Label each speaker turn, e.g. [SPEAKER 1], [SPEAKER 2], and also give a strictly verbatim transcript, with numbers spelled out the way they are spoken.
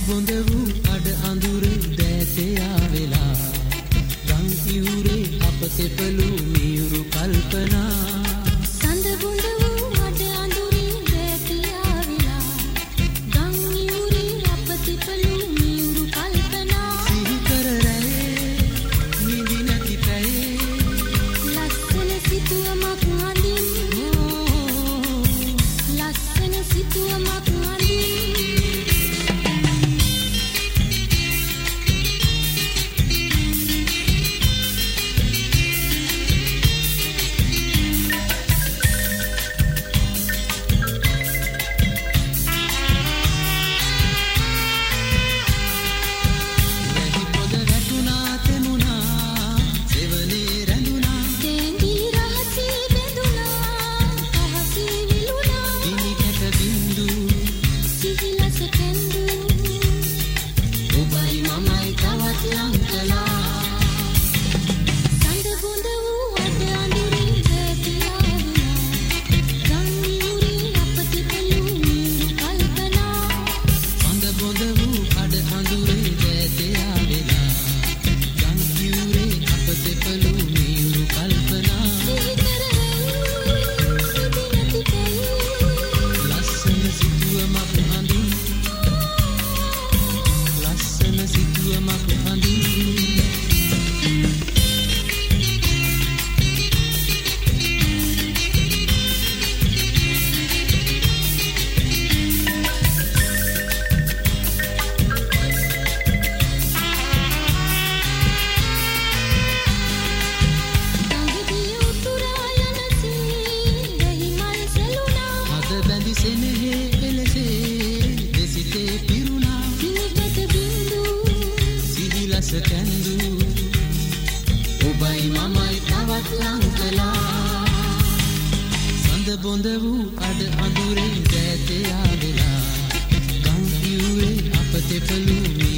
[SPEAKER 1] බොඳ වූ අඩ අඳුරේ දැතේ ආවෙලා ගම් ඉවුරේ අප තෙපලු මියුරු කල්පනා
[SPEAKER 2] සඳ බොඳ වූ අඩ අඳුරේ දැතේ ආවෙලා ගම් ඉවුරේ අප තෙපලු මියුරු කල්පනා
[SPEAKER 1] සිහි කර රැයේ නිදි නැති පැයේ
[SPEAKER 2] ලස්සන සිතුවමක් අඳින් ලස්සන සිතුවමක් අඳින් බොඳ වූ අඩ අඳුරේ දැතේ ආවෙලා ගම් ඉවුරේ අප තෙපලු